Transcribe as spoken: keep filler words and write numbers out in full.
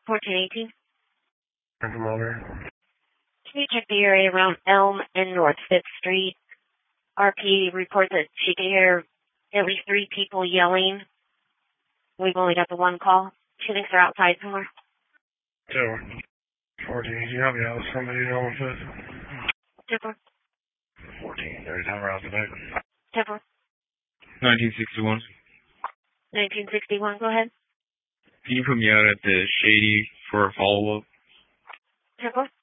fourteen eighteen. Thermometer. Can you check the area around Elm and North fifth Street? R P reports that she can hear at least three people yelling. We've only got the one call. She thinks they're outside somewhere. Two. fourteen eighteen. I'll be out. Somebody on fifth. Tipper. fourteen. There's time around the back. Tipper. nineteen sixty-one. nineteen sixty-one, go ahead. Can you put me out at the Shady for a follow-up? Tipper.